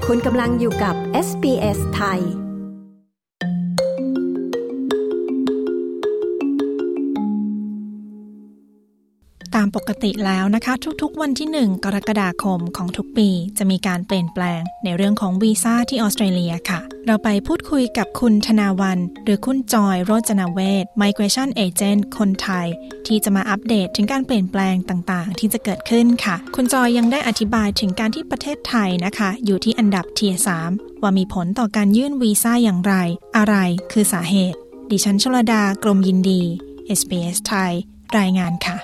คุณกำลังอยู่กับ SBS ไทยตามปกติแล้วนะคะทุกๆวันที่1กรกฎาคมของทุกปีจะมีการเปลี่ยนแปลงในเรื่องของวีซ่าที่ออสเตรเลียค่ะเราไปพูดคุยกับคุณธนาวรรณหรือคุณจอยโรจนเวช Migration Agent คนไทยที่จะมาอัปเดตถึงการเปลี่ยนแปลงต่างๆที่จะเกิดขึ้นค่ะคุณจอยยังได้อธิบายถึงการที่ประเทศไทยนะคะอยู่ที่อันดับ Tier 3 ว่ามีผลต่อการยื่นวีซ่าอย่างไรอะไรคือสาเหตุดิฉันชลดากรมยินดี SBS ไทยรายงานค่ะ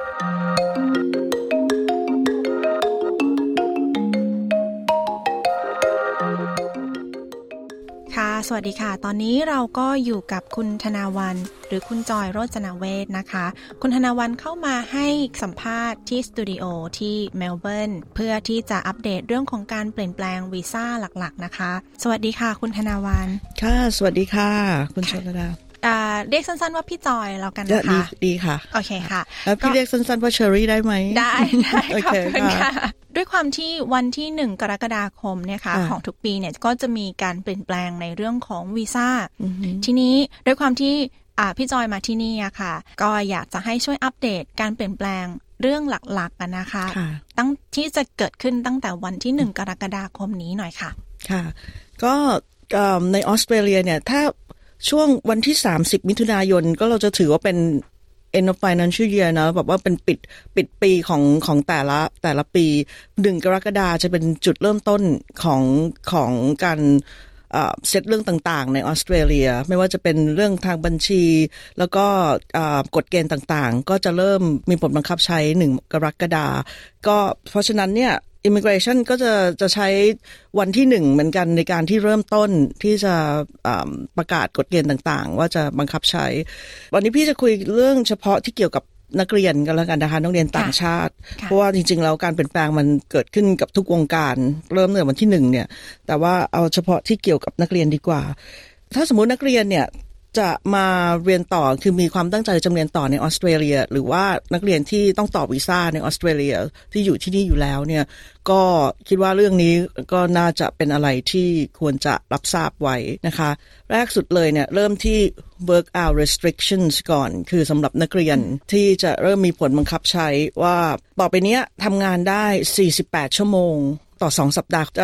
สวัสดีค่ะตอนนี้เราก็อยู่กับคุณธนาวรรณหรือคุณจอยโรจนเวชนะคะคุณธนาวรรณเข้ามาให้สัมภาษณ์ที่สตูดิโอที่เมลเบิร์นเพื่อที่จะอัปเดตเรื่องของการเปลี่ยนแปลงวีซ่าหลักๆนะคะสวัสดีค่ะคุณธนาวรรณค่ะสวัสดีค่ะคุณชลดาเรียกสั้นๆว่าพี่จอยแล้วกันนะคะดีค่ะโอเคค่ะแล้วพี่เรียกสั้นๆว่าเชอรี่ได้ไหมได้ขอบคุณค่ะด้วยความที่วันที่1กรกฎาคมเนี่ยค่ะของทุกปีเนี่ยก็จะมีการเปลี่ยนแปลงในเรื่องของวีซ่าทีนี้ด้วยความที่พี่จอยมาที่นี่อะค่ะก็อยากจะให้ช่วยอัปเดตการเปลี่ยนแปลงเรื่องหลักๆกันนะคะตั้งที่จะเกิดขึ้นตั้งแต่วันที่1กรกฎาคมนี้หน่อยค่ะค่ะก็ในออสเตรเลียเนี่ยถ้าช่วงวันที่30มิถุนายนก็เราจะถือว่าเป็น end of financial year นะแบบว่าเป็นปิดปีของแต่ละปี1กรกฎาคมจะเป็นจุดเริ่มต้นของการเซตเรื่องต่างๆในออสเตรเลียไม่ว่าจะเป็นเรื่องทางบัญชีแล้วก็กฎเกณฑ์ต่างๆก็จะเริ่มมีผลบังคับใช้1กรกฎาคมก็เพราะฉะนั้นเนี่ยImmigration ก็จะใช้วันที่1เหมือนกันในการที่เริ่มต้นที่จะประกาศกฎเกณฑ์ต่างๆว่าจะบังคับใช้วันนี้พี่จะคุยเรื่องเฉพาะที่เกี่ยวกับนักเรียนกันแล้วกันนะคะนักเรียนต่างชาติเพราะว่าจริงๆแล้วการเปลี่ยนแปลงมันเกิดขึ้นกับทุกวงการเริ่มตั้งแต่วันที่1เนี่ยแต่ว่าเอาเฉพาะที่เกี่ยวกับนักเรียนดีกว่าถ้าสมมุตินักเรียนเนี่ยจะมาเรียนต่อคือมีความตั้งใจจะเรียนต่อในออสเตรเลียหรือว่านักเรียนที่ต้องต่อวีซ่าในออสเตรเลียที่อยู่ที่นี่อยู่แล้วเนี่ยก็คิดว่าเรื่องนี้ก็น่าจะเป็นอะไรที่ควรจะรับทราบไว้นะคะแรกสุดเลยเนี่ยเริ่มที่ work hour restrictions ก่อนคือสำหรับนักเรียนที่จะเริ่มมีผลบังคับใช้ว่าต่อไปนี้ทำงานได้48ชั่วโมงต่อ2สัปดาห์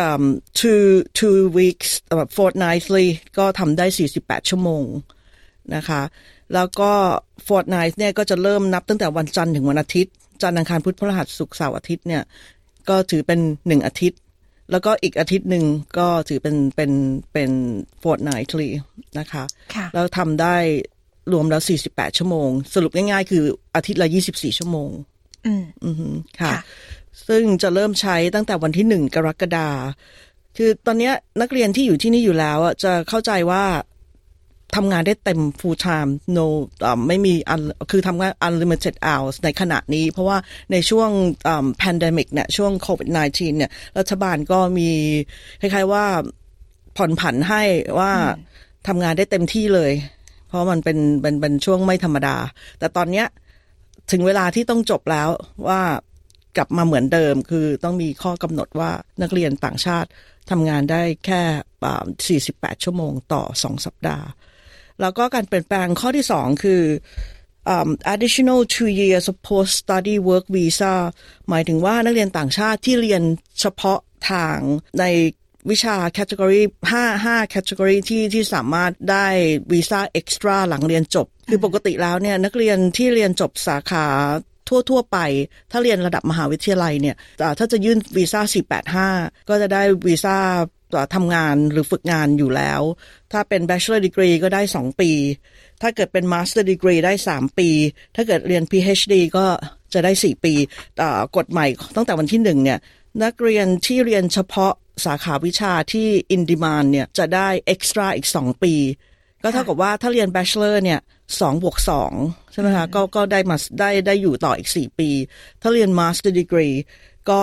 two weeks fortnightly ก็ทำได้48ชั่วโมงนะคะแล้วก็ fortnight เนี่ยก็จะเริ่มนับตั้งแต่วันจันทร์ถึงวันอาทิตย์จันทร์อังคารพุธพฤหัสศุกร์เสาร์อาทิตย์เนี่ยก็ถือเป็น1อาทิตย์แล้วก็อีกอาทิตย์นึงก็ถือเป็น fortnightly นะคะแล้วทำได้รวมแล้ว48ชั่วโมงสรุปง่ายๆคืออาทิตย์ละ24ชั่วโมงค่ะซึ่งจะเริ่มใช้ตั้งแต่วันที่1กรกฎาคมคือตอนนี้นักเรียนที่อยู่ที่นี่อยู่แล้วจะเข้าใจว่าทำงานได้เต็ม full time no ไม่มีคือทำงาน unlimited hours ในขณะนี้เพราะว่าในช่วงpandemic เนี่ยช่วง COVID-19 เนี่ยรัฐบาลก็มีคล้ายๆว่าผ่อนผันให้ว่าทำงานได้เต็มที่เลยเพราะมันเป็นช่วงไม่ธรรมดาแต่ตอนเนี้ยถึงเวลาที่ต้องจบแล้วว่ากลับมาเหมือนเดิมคือต้องมีข้อกำหนดว่านักเรียนต่างชาติทำงานได้แค่48ชั่วโมงต่อ2สัปดาห์แล้วก็การเปลี่ยนแปลงข้อที่2คือadditional 2 years of post study work visa หมายถึงว่านักเรียนต่างชาติที่เรียนเฉพาะทางในวิชา category 5 category ที่สามารถได้วีซ่า extra หลังเรียนจบคือปกติแล้วเนี่ยนักเรียนที่เรียนจบสาขาทั่วไปถ้าเรียนระดับมหาวิทยาลัยเนี่ยถ้าจะยื่นวีซ่า485ก็จะได้วีซ่าทำงานหรือฝึกงานอยู่แล้วถ้าเป็น Bachelor Degree ก็ได้2ปีถ้าเกิดเป็น Master Degree ได้3ปีถ้าเกิดเรียน PhD ก็จะได้4ปีกฎใหม่ตั้งแต่วันที่1เนี่ยนักเรียนที่เรียนเฉพาะสาขาวิชาที่ In Demand เนี่ยจะได้ Extra อีก2ปีก็เท่ากับว่าถ้าเรียน Bachelor เนี่ย2+2 ใช่ไหมคะก็ได้มาได้อยู่ต่ออีก4ปีถ้าเรียน Master Degreeก็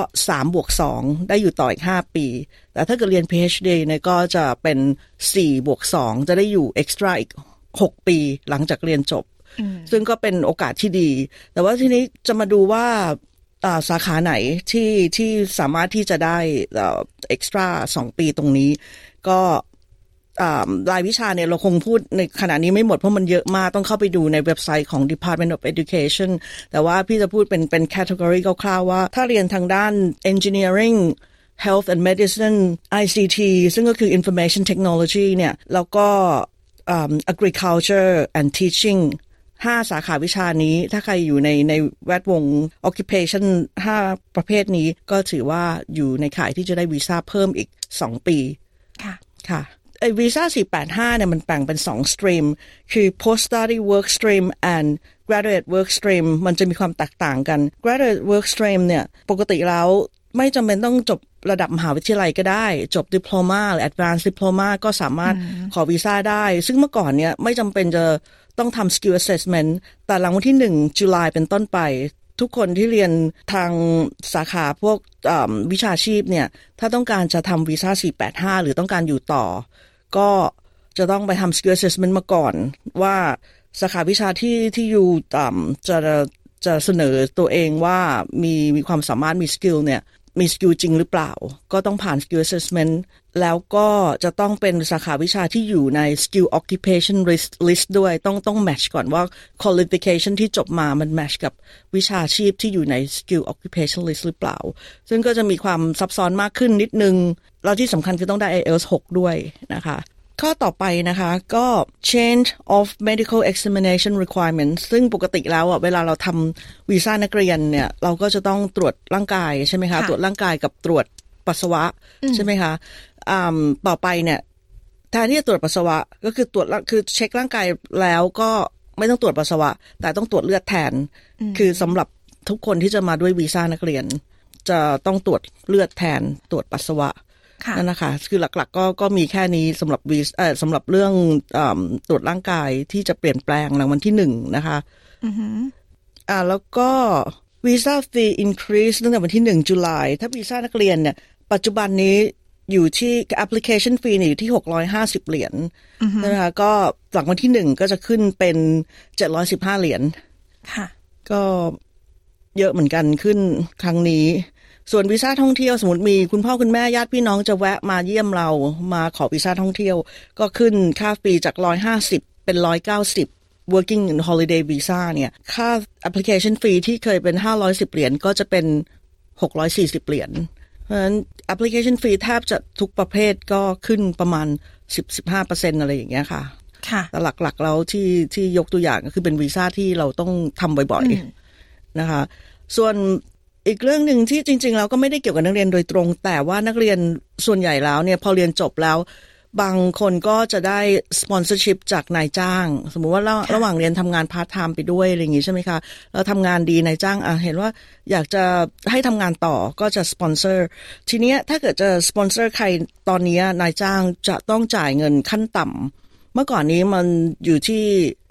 3+2 ได้อยู่ต่ออีก5ปีแต่ถ้าเกิดเรียน PhD เนี่ยก็จะเป็น4+2 จะได้อยู่ extra อีก6ปีหลังจากเรียนจบซึ่งก็เป็นโอกาสที่ดีแต่ว่าทีนี้จะมาดูว่าสาขาไหนที่สามารถที่จะได้extra 2 ปีตรงนี้ก็รายวิชาเนี่ยเราคงพูดในขณะนี้ไม่หมดเพราะมันเยอะมากต้องเข้าไปดูในเว็บไซต์ของ Department of Education แต่ว่าพี่จะพูดเป็น category คร่าวๆว่าถ้าเรียนทางด้าน Engineering Health and Medicine ICT ซึ่งก็คือ Information Technology เนี่ยแล้วก็Agriculture and Teaching 5 สาขาวิชานี้ถ้าใครอยู่ในแวดวง Occupation 5 ประเภทนี้ก็ถือว่าอยู่ในข่ายที่จะได้วีซ่าเพิ่มอีก2 ปีค่ะไอ้วีซ่า485เนี่ยมันแบ่งเป็น2 stream คือ post study work stream and graduate work stream มันจะมีความแตกต่างกัน graduate work stream เนี่ยปกติแล้วไม่จำเป็นต้องจบระดับมหาวิทยาลัยก็ได้จบ diploma หรือ advanced diploma ก็สามารถขอวีซ่าได้ซึ่งเมื่อก่อนเนี่ยไม่จำเป็นจะต้องทำ skill assessment แต่หลังวันที่1 ตุลาเป็นต้นไปทุกคนที่เรียนทางสาขาพวกวิชาชีพเนี่ยถ้าต้องการจะทำวีซ่า485หรือต้องการอยู่ต่อก็จะต้องไปทำ skill assessment มาก่อนว่าสาขาวิชาที่อยู่จะเสนอตัวเองว่ามีความสามารถมีสกิลเนี่ยมีสกิลจริงหรือเปล่าก็ต้องผ่าน skill assessment แล้วก็จะต้องเป็นสาขาวิชาที่อยู่ใน skill occupation list ด้วยต้อง match ก่อนว่า qualification ที่จบมามัน match กับวิชาชีพที่อยู่ใน skill occupation list หรือเปล่าซึ่งก็จะมีความซับซ้อนมากขึ้นนิดนึงแล้วที่สำคัญคือต้องได้ IELTS 6 ด้วยนะคะข้อต่อไปนะคะก็ change of medical examination requirements ซึ่งปกติแล้วเวลาเราทำวีซ่านักเรียนเนี่ยเราก็จะต้องตรวจร่างกายใช่ไหมคะตรวจร่างกายกับตรวจปัสสาวะใช่ไหมคะต่อไปเนี่ยแทนที่จะตรวจปัสสาวะก็คือคือเช็คร่างกายแล้วก็ไม่ต้องตรวจปัสสาวะแต่ต้องตรวจเลือดแทนคือสำหรับทุกคนที่จะมาด้วยวีซ่านักเรียนจะต้องตรวจเลือดแทนตรวจปัสสาวะนั่นนะคะคือหลักๆก็มีแค่นี้สำหรับสำหรับเรื่องตรวจร่างกายที่จะเปลี่ยนแปลงหลังวันที่1นะคะแล้วก็วีซ่าฟรี increase ตั้งแต่วันที่1 ตุลาถ้าวีซ่านักเรียนเนี่ยปัจจุบันนี้อยู่ที่ application fee อยู่ที่$650นะคะก็หลังวันที่1ก็จะขึ้นเป็น$715ค่ะก็เยอะเหมือนกันขึ้นครั้งนี้ส่วนวีซ่าท่องเที่ยวสมมติมีคุณพ่อคุณแม่ญาติพี่น้องจะแวะมาเยี่ยมเรามาขอวีซ่าท่องเที่ยวก็ขึ้นค่าฟรีจาก150เป็น190 working holiday visa เนี่ยค่า application fee ที่เคยเป็น$510ก็จะเป็น$640เพราะฉะนั้น application fee แทบจะทุกประเภทก็ขึ้นประมาณ 10-15% อะไรอย่างเงี้ยค่ะแต่หลักๆแล้วที่ยกตัวอย่างก็คือเป็นวีซ่าที่เราต้องทำบ่อยๆนะคะส่วนอีกเรื่องหนึ่งที่จริงๆแล้วก็ไม่ได้เกี่ยวกับนักเรียนโดยตรงแต่ว่านักเรียนส่วนใหญ่แล้วเนี่ยพอเรียนจบแล้วบางคนก็จะได้สปอนเซอร์ชิพจากนายจ้างสมมุติว่าระหว่างเรียนทำงานพาร์ทไทม์ไปด้วยอะไรอย่างงี้ใช่ไหมคะแล้วทำงานดีนายจ้างเห็นว่าอยากจะให้ทำงานต่อก็จะสปอนเซอร์ทีเนี้ยถ้าเกิดจะสปอนเซอร์ใครตอนนี้นายจ้างจะต้องจ่ายเงินขั้นต่ำเมื่อก่อนนี้มันอยู่ที่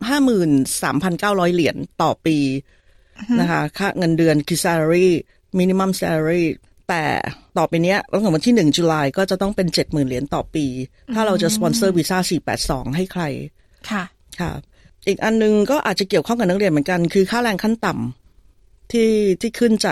$53,900 ต่อปีนะคะค่าเงินเดือนคือ salary minimum salary แต่ต่อไปเนี้ยตั้งแต่วันที่1 ตุลาก็จะต้องเป็น $70,000 ต่อปีถ้าเราจะสปอนเซอร์วีซ่า482ให้ใครค่ะอีกอันนึงก็อาจจะเกี่ยวข้องกับนักเรียนเหมือนกันคือค่าแรงขั้นต่ำที่ขึ้นจาก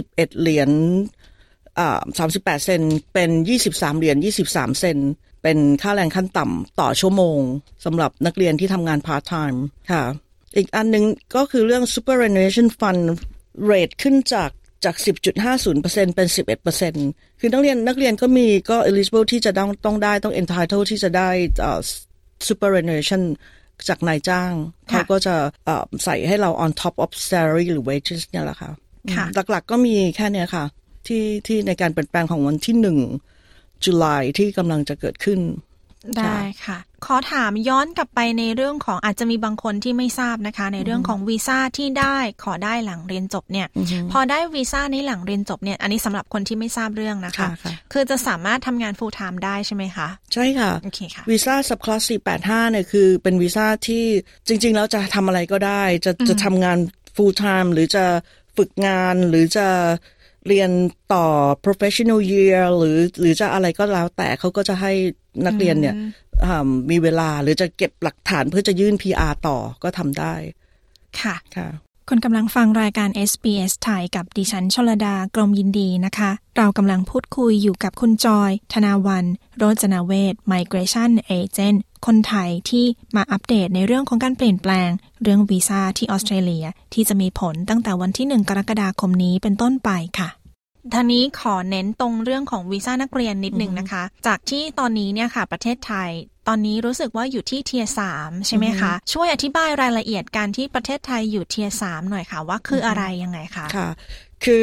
$21.38 เป็น$23.23 เป็นค่าแรงขั้นต่ำต่อชั่วโมงสำหรับนักเรียนที่ทำงานพาร์ทไทม์ค่ะอีกอันนึงก็คือเรื่อง superannuation fund rate ขึ้นจาก 10.50% เป็น 11% คือนักเรียนก็ eligible ที่จะต้อง entitled ที่จะได้superannuation จากนายจ้างเขาก็จะใส่ให้เรา on top of salary หรือ wages เนี่ยแหละค่ะหลักๆก็มีแค่เนี้ยค่ะที่ในการเปลี่ยนแปลงของวันที่1 ตุลาที่กำลังจะเกิดขึ้นได้ค่ะขอถามย้อนกลับไปในเรื่องของอาจจะมีบางคนที่ไม่ทราบนะคะในเรื่องของวีซ่าที่ขอได้หลังเรียนจบเนี่ยพอได้วีซ่านี้หลังเรียนจบเนี่ยอันนี้สำหรับคนที่ไม่ทราบเรื่องนะคะคือจะสามารถทำงาน full time ได้ใช่ไหมคะใช่ค่ะโอเคค่ะวีซ่า subclass 485เนี่ยคือเป็นวีซ่าที่จริงๆแล้วจะทำอะไรก็ได้จะทำงาน full time หรือจะฝึกงานหรือจะเรียนต่อ professional year หรือจะอะไรก็แล้วแต่เขาก็จะให้นักเรียนเนี่ยมีเวลาหรือจะเก็บหลักฐานเพื่อจะยื่น PR ต่อก็ทำได้ค่ะคุณกำลังฟังรายการ SBS ไทยกับดิฉันชลดากรมยินดีนะคะเรากำลังพูดคุยอยู่กับคุณจอยธนาวันโรจนเวช Migration Agent คนไทยที่มาอัปเดตในเรื่องของการเปลี่ยนแปลงเรื่องวีซ่าที่ออสเตรเลียที่จะมีผลตั้งแต่วันที่1 กรกฎาคมนี้เป็นต้นไปค่ะท่านี้ขอเน้นตรงเรื่องของวีซ่านักเรียนนิดนึงนะคะจากที่ตอนนี้เนี่ยค่ะประเทศไทยตอนนี้รู้สึกว่าอยู่ที่ Tier 3 ใช่ไหมคะช่วยอธิบายรายละเอียดการที่ประเทศไทยอยู่ Tier 3 หน่อยค่ะว่าคืออะไรยังไงคะค่ะคือ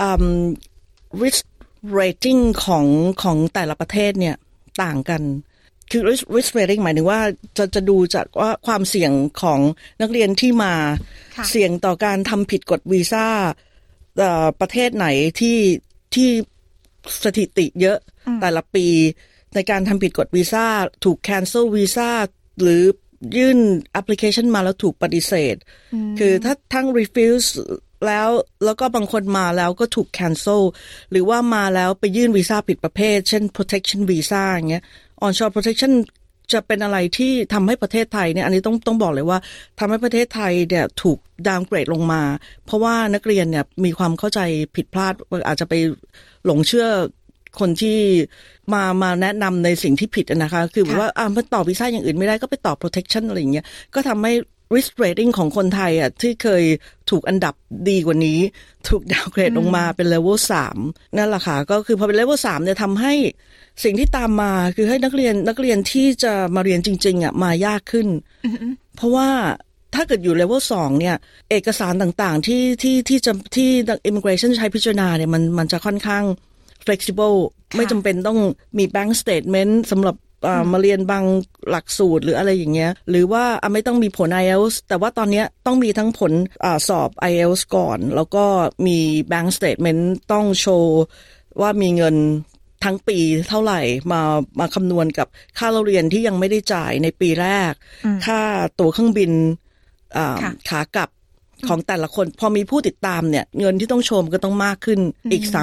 risk rating ของแต่ละประเทศเนี่ยต่างกันคือ risk rating หมายถึงว่าจะดูจากว่าความเสี่ยงของนักเรียนที่มาเสี่ยงต่อการทำผิดกฎวีซ่าประเทศไหนที่สถิติเยอะแต่ละปีในการทำผิดกฎวีซ่าถูก cancel วีซ่าหรือยื่น application มาแล้วถูกปฏิเสธคือถ้าทั้ง refuse แล้วก็บางคนมาแล้วก็ถูก cancel หรือว่ามาแล้วไปยื่นวีซ่าผิดประเภทเช่น protection visa อย่างเงี้ย onshore protection จะเป็นอะไรที่ทำให้ประเทศไทยเนี่ยอันนี้ต้องบอกเลยว่าทำให้ประเทศไทยเนี่ยถูกดาวน์เกรดลงมาเพราะว่านักเรียนเนี่ยมีความเข้าใจผิดพลาดอาจจะไปหลงเชื่อคนที่มาแนะนำในสิ่งที่ผิดนะคะคือว่ามันต่อวีซ่าอย่างอื่นไม่ได้ก็ไปต่อ protection อะไรอย่างเงี้ยก็ทำให้ risk rating ของคนไทยอ่ะที่เคยถูกอันดับดีกว่านี้ถูกดาวน์เกรดลงมาเป็น level 3นั่นแหละค่ะก็คือพอเป็น level 3เนี่ยทำให้สิ่งที่ตามมาคือให้นักเรียนที่จะมาเรียนจริงๆอ่ะมายากขึ้นเพราะว่าถ้าเกิดอยู่ level 2เนี่ยเอกสารต่างๆที่ immigration ใช้พิจารณาเนี่ยมันจะค่อนข้าง flexible ไม่จำเป็นต้องมี bank statement สำหรับมาเรียนบางหลักสูตรหรืออะไรอย่างเงี้ยหรือว่าไม่ต้องมีผล IELTS แต่ว่าตอนนี้ต้องมีทั้งผลสอบ IELTS ก่อนแล้วก็มี bank statement ต้องโชว์ว่ามีเงินทั้งปีเท่าไหร่มาคำนวณกับค่าเรียนที่ยังไม่ได้จ่ายในปีแรกค่าตั๋วเครื่องบินขากลับของแต่ละคนพอมีผู้ติดตามเนี่ยเงินที่ต้องโชว์ก็ต้องมากขึ้นอีก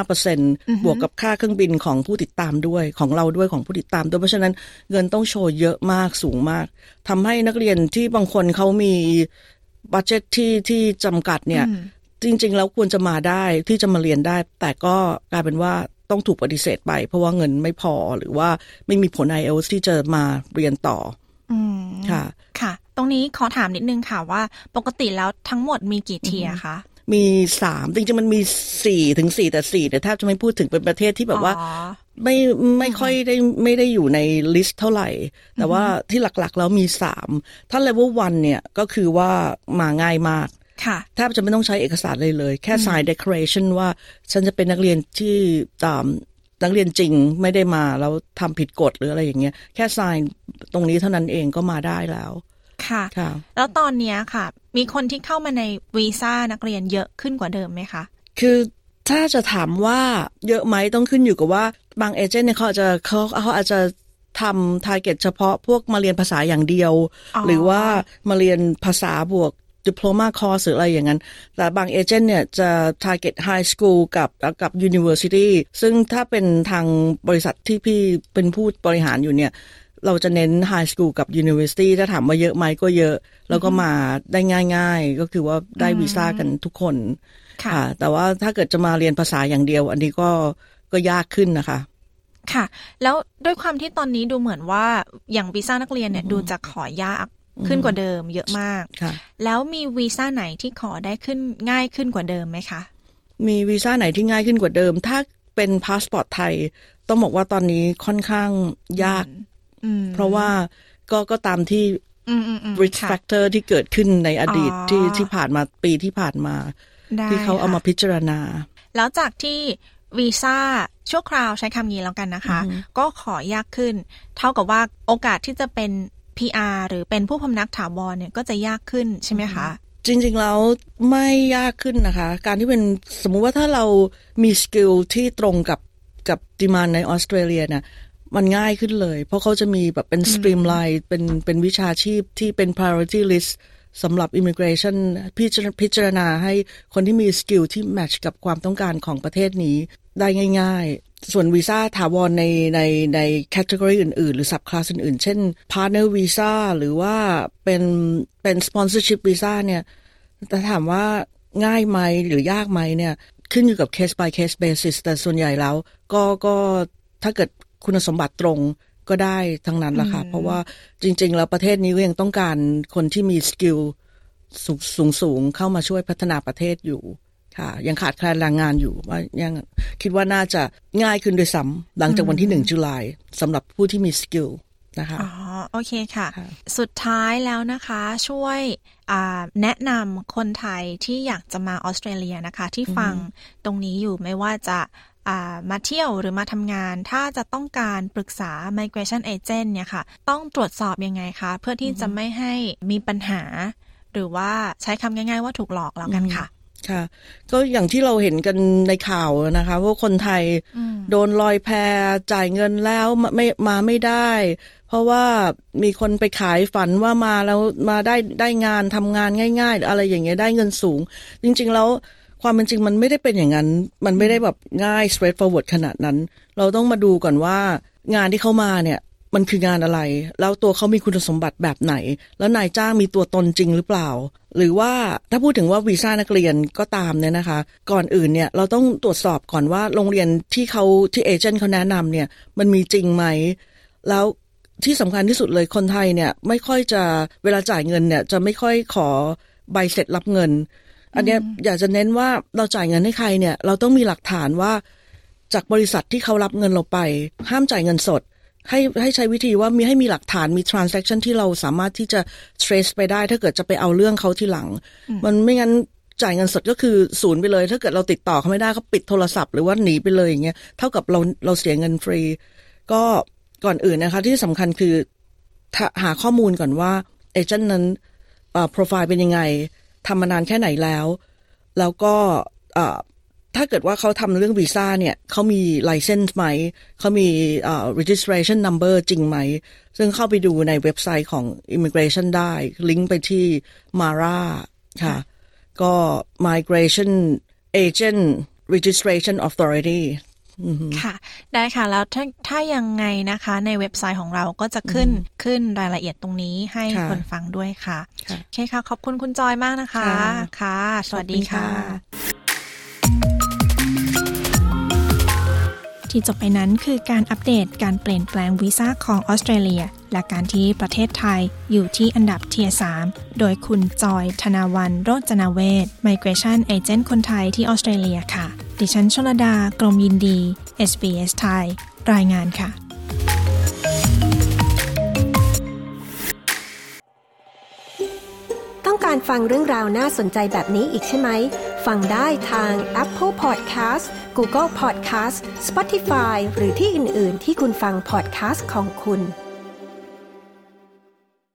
35% บวกกับค่าเครื่องบินของผู้ติดตามด้วยของเราด้วยของผู้ติดตามด้วยเพราะฉะนั้นเงินต้องโชว์เยอะมากสูงมากทำให้นักเรียนที่บางคนเขามีบัดเจ็ตที่จำกัดเนี่ยจริงๆแล้วควรจะมาได้ที่จะมาเรียนได้แต่ก็กลายเป็นว่าต้องถูกปฏิเสธไปเพราะว่าเงินไม่พอหรือว่าไม่มีผล IELTS ที่จะมาเรียนต่อค่ะค่ะตรงนี้ขอถามนิดนึงค่ะว่าปกติแล้วทั้งหมดมีกี่เทียร์คะมี3จริงๆมันมี4ถึง4แต่4แต่แทบจะไม่พูดถึงเป็นประเทศที่แบบว่าไม่ค่อยไม่ได้อยู่ในลิสต์เท่าไหร่แต่ว่าที่หลักๆแล้วมี3ถ้า level 1เนี่ยก็คือว่ามาง่ายมากแทบจะไม่ต้องใช้เอกสารเลยแค่ sign declaration ว่าฉันจะเป็นนักเรียนที่นักเรียนจริงไม่ได้มาแล้วทำผิดกฎหรืออะไรอย่างเงี้ยแค่ sign ตรงนี้เท่านั้นเองก็มาได้แล้วค่ะแล้วตอนนี้ค่ะมีคนที่เข้ามาในวีซ่านักเรียนเยอะขึ้นกว่าเดิมไหมคะคือถ้าจะถามว่าเยอะไหมต้องขึ้นอยู่กับว่าบางเอเจนต์เนี่ยเขาอาจจะทำ target เฉพาะพวกมาเรียนภาษาอย่างเดียวหรือว่ามาเรียนภาษาบวกdiploma course หรืออะไรอย่างนั้นแต่บางเอเจนต์เนี่ยจะ target high school กับ university ซึ่งถ้าเป็นทางบริษัทที่พี่เป็นผู้บริหารอยู่เนี่ยเราจะเน้น high school กับ university ถ้าถามว่าเยอะไหมก็เยอะแล้วก็มาได้ง่ายๆก็คือว่าได้วีซ่ากันทุกคนค่ะแต่ว่าถ้าเกิดจะมาเรียนภาษาอย่างเดียวอันนี้ก็ยากขึ้นนะคะค่ะแล้วด้วยความที่ตอนนี้ดูเหมือนว่าอย่างวีซ่านักเรียนเนี่ยดูจะขอยากขึ้นกว่าเดิมเยอะมากแล้วมีวีซ่าไหนที่ขอได้ขึ้นง่ายขึ้นกว่าเดิมไหมคะมีวีซ่าไหนที่ง่ายขึ้นกว่าเดิมถ้าเป็นพาสปอร์ตไทยต้องบอกว่าตอนนี้ค่อนข้างยากเพราะว่าก็ตามที่ risk factor ที่เกิดขึ้นในอดีตที่ผ่านมาปีที่ผ่านมาที่เขาเอามาพิจารณาแล้วจากที่วีซ่าชั่วคราวใช้คำนี้แล้วกันนะคะก็ขอยากขึ้นเท่ากับว่าโอกาสที่จะเป็นPR หรือเป็นผู้พำนักถาวรเนี่ยก็จะยากขึ้นใช่ไหมคะจริงๆแล้วไม่ยากขึ้นนะคะการที่เป็นสมมุติว่าถ้าเรามีสกิลที่ตรงกับดีมานด์ในออสเตรเลียเนี่ยมันง่ายขึ้นเลยเพราะเขาจะมีแบบเป็นสตรีมไลน์เป็นวิชาชีพที่เป็น priority list สำหรับ immigration พิจารณาให้คนที่มีสกิลที่แมทช์กับความต้องการของประเทศนี้ได้ง่ายๆส่วนวีซ่าถาวรในแคตตากรีอื่นๆหรือ sub class อื่นๆเช่น partner visa หรือว่าเป็น sponsorship visa เนี่ยแต่ถามว่าง่ายไหมหรือยากไหมเนี่ยขึ้นอยู่กับ case by case basis แต่ส่วนใหญ่แล้วก็ถ้าเกิดคุณสมบัติตรงก็ได้ทั้งนั้นแหละค่ะเพราะว่าจริงๆแล้วประเทศนี้ก็ยังต้องการคนที่มีสกิลสูงเข้ามาช่วยพัฒนาประเทศอยู่ค่ะยังขาดแคลนแรงงานอยู่ว่ายังคิดว่าน่าจะง่ายขึ้นด้วยซ้ำหลังจากวันที่1 ตุลาสำหรับผู้ที่มีสกิลนะคะอ๋อโอเคค่ะสุดท้ายแล้วนะคะช่วยแนะนำคนไทยที่อยากจะมาออสเตรเลียนะคะที่ฟังตรงนี้อยู่ไม่ว่าจะมาเที่ยวหรือมาทำงานถ้าจะต้องการปรึกษา Migration Agent เนี่ยค่ะต้องตรวจสอบยังไงคะเพื่อที่จะไม่ให้มีปัญหาหรือว่าใช้คำง่ายๆว่าถูกหลอกแล้วกันค่ะค่ะก็อย่างที่เราเห็นกันในข่าวนะคะว่าคนไทยโดนลอยแพจ่ายเงินแล้วไม่ได้เพราะว่ามีคนไปขายฝันว่ามาแล้วมาได้งานทำงานง่ายๆอะไรอย่างเงี้ยได้เงินสูงจริงๆแล้วความเป็นจริงมันไม่ได้เป็นอย่างนั้นมันไม่ได้แบบง่าย straight forward ขนาดนั้นเราต้องมาดูก่อนว่างานที่เขามาเนี่ยมันคืองานอะไรแล้วตัวเขามีคุณสมบัติแบบไหนแล้วนายจ้างมีตัวตนจริงหรือเปล่าหรือว่าถ้าพูดถึงว่าวีซ่านักเรียนก็ตามเนี่ยนะคะก่อนอื่นเนี่ยเราต้องตรวจสอบก่อนว่าโรงเรียนที่เอเจนต์เขาแนะนำเนี่ยมันมีจริงไหมแล้วที่สำคัญที่สุดเลยคนไทยเนี่ยไม่ค่อยจะเวลาจ่ายเงินเนี่ยจะไม่ค่อยขอใบเสร็จรับเงินอันเนี้ยอยากจะเน้นว่าเราจ่ายเงินให้ใครเนี่ยเราต้องมีหลักฐานว่าจากบริษัทที่เขารับเงินเราไปห้ามจ่ายเงินสดให้ใช้วิธีว่าให้มีหลักฐานมี transaction ที่เราสามารถที่จะ trace ไปได้ถ้าเกิดจะไปเอาเรื่องเขาทีหลังมันไม่งั้นจ่ายเงินสดก็คือศูนย์ไปเลยถ้าเกิดเราติดต่อเขาไม่ได้เขาปิดโทรศัพท์หรือว่าหนีไปเลยอย่างเงี้ยเท่ากับเราเสียเงินฟรีก็ก่อนอื่นนะคะที่สำคัญคือหาข้อมูลก่อนว่าเอเจนต์นั้นโปรไฟล์เป็นยังไงทำมานานแค่ไหนแล้วก็ถ้าเกิดว่าเขาทำเรื่องวีซ่าเนี่ยเขามี license ไหมเขามีregistration number จริงไหมซึ่งเข้าไปดูในเว็บไซต์ของ immigration ได้ลิงก์ไปที่ MARA ค่ะก็ Migration Agent Registration Authority ค่ะได้ค่ะแล้วถ้ายังไงนะคะในเว็บไซต์ของเราก็จะขึ้นรายละเอียดตรงนี้ให้คนฟังด้วยค่ะโอเคค่ะขอบคุณคุณจอยมากนะคะค่ะสวัสดีค่ะที่จบไปนั้นคือการอัปเดตการเปลี่ยนแปลงวีซ่าของออสเตรเลียและการที่ประเทศไทยอยู่ที่อันดับ Tier 3 โดยคุณจอยธนาวันโรจนาเวช Migration Agent คนไทยที่ออสเตรเลียค่ะดิฉันชลดากรมยินดี SBS ไทยรายงานค่ะต้องการฟังเรื่องราวน่าสนใจแบบนี้อีกใช่ไหมฟังได้ทาง Apple Podcast Google Podcast Spotify หรือที่อื่นๆที่คุณฟัง podcast ของคุณ